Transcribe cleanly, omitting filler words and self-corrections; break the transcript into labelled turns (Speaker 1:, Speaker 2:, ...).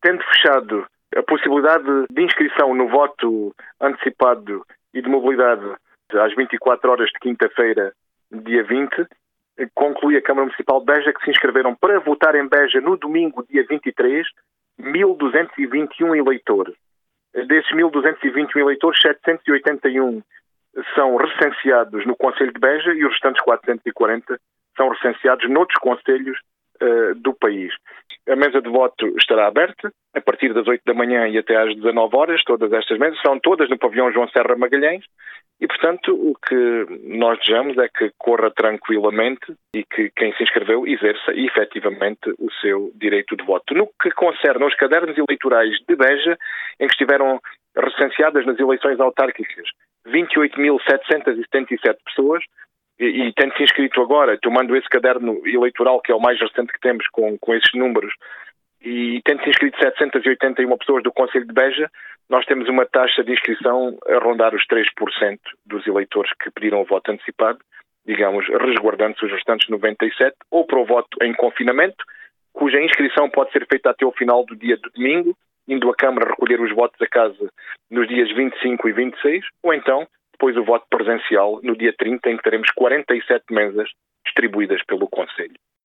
Speaker 1: tendo fechado a possibilidade de inscrição no voto antecipado e de mobilidade às 24 horas de quinta-feira, dia 20, conclui a Câmara Municipal de Beja que se inscreveram para votar em Beja no domingo, dia 23, 1.221 eleitores. Desses 1.221 eleitores, 781 são recenseados no Concelho de Beja e os restantes 440 são recenseados noutros concelhos do país. A mesa de voto estará aberta a partir das 8 da manhã e até às 19 horas. Todas estas mesas são todas no pavilhão João Serra Magalhães e, portanto, o que nós desejamos é que corra tranquilamente e que quem se inscreveu exerça efetivamente o seu direito de voto. No que concerne aos cadernos eleitorais de Beja, em que estiveram recenseadas nas eleições autárquicas 28.777 pessoas, e tendo-se inscrito agora, tomando esse caderno eleitoral, que é o mais recente que temos com esses números, e tendo-se inscrito 781 pessoas do Concelho de Beja, nós temos uma taxa de inscrição a rondar os 3% dos eleitores que pediram o voto antecipado, digamos, resguardando-se os restantes 97%, ou para o voto em confinamento, cuja inscrição pode ser feita até o final do dia de domingo, indo a Câmara recolher os votos a casa nos dias 25 e 26, ou então depois o voto presencial no dia 30, em que teremos 47 mesas distribuídas pelo Concelho.